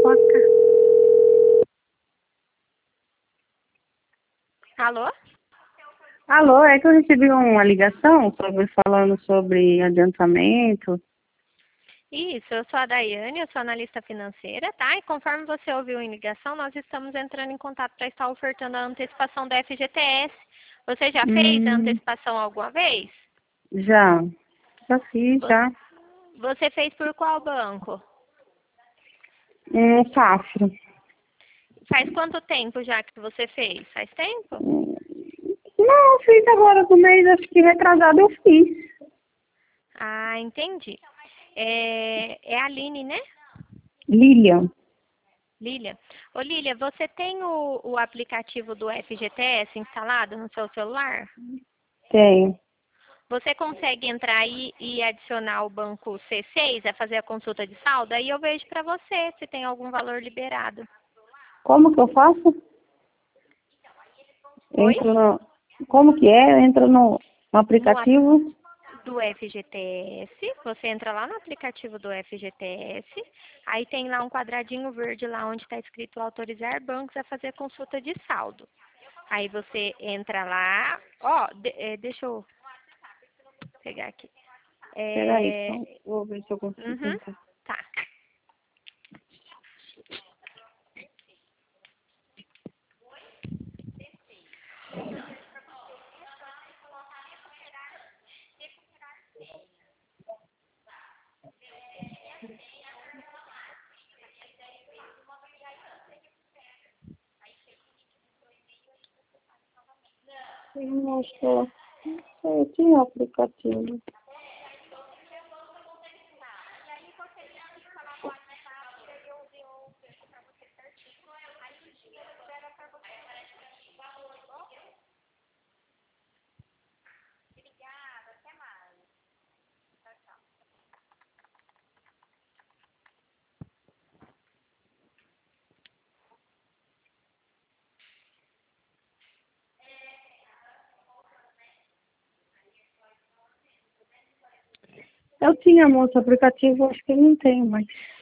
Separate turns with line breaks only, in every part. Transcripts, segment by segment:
placa. Alô?
Alô, é que eu recebi uma ligação falando sobre adiantamento.
Isso, eu sou a Daiane, eu sou analista financeira, tá? E conforme você ouviu em ligação, nós estamos entrando em contato para estar ofertando a antecipação da FGTS. Você já fez a antecipação alguma vez?
Já fiz,
Vo-
já.
Você fez por qual banco?
Safra.
Faz quanto tempo já que você fez? Faz tempo?
Não, fiz agora do mês, acho que retrasado eu fiz.
Ah, entendi. É a Aline, né?
Lilian,
Lília. Ô, Lília, você tem o aplicativo do FGTS instalado no seu celular?
tem.
Você consegue entrar aí e adicionar o banco C6 a fazer a consulta de saldo? Aí eu vejo para você se tem algum valor liberado.
Como que eu faço?
Oi?
Como que é? Entra no
No ap-
aplicativo.
do FGTS, você entra lá no aplicativo do FGTS, aí tem lá um quadradinho verde lá onde está escrito autorizar bancos a fazer consulta de saldo. Aí você entra lá, deixa eu pegar aqui.
Peraí, então, vou ver se eu consigo
Uhum,
entrar.
tá.
Eu acho que eu tinha o aplicativo. Eu tinha, moça, aplicativo, acho que eu não tenho mais.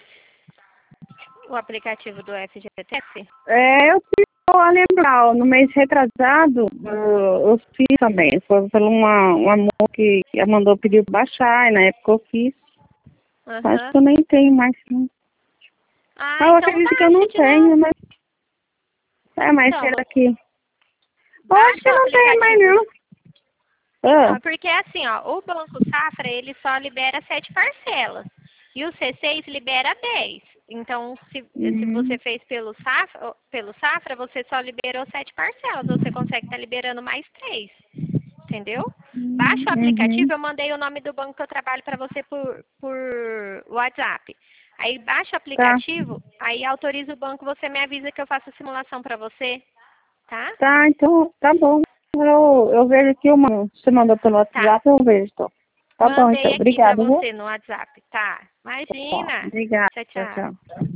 O aplicativo do FGTS?
Eu estou a lembrar, no mês retrasado, eu fiz também. Foi por uma moça que mandou pedir para baixar, e na época eu fiz. Acho
Aham.
que eu nem tenho mais, não.
Ah,
Mas eu
então
acredito que eu
baixa
não
de novo.
tenho, mas é mais
Então,
cedo aqui. Eu acho
baixa
que
o
não tem mais,
aplicativo.
não.
Então,
Ah,
é porque assim, ó, o Banco Safra, ele só libera 7 parcelas. E o C6 libera 10. Então, se você
hum,
fez pelo Safra, você só liberou 7 parcelas. Você consegue estar liberando mais 3. Entendeu? Baixa o aplicativo,
uhum,
eu mandei o nome do banco que eu trabalho para você por WhatsApp. Aí baixa o
tá.
aplicativo, aí autoriza o banco, você me avisa que eu faço a simulação para você, tá?
Tá, então, tá bom. Eu vejo aqui, você mandou pelo
Tá.
WhatsApp, eu vejo, então. Tá bom, então.
Mandei aqui para
Obrigada, viu?
você no WhatsApp, tá?
Tá,
Imagina.
obrigada.
Tchau,
Tchau,
tchau.
tchau.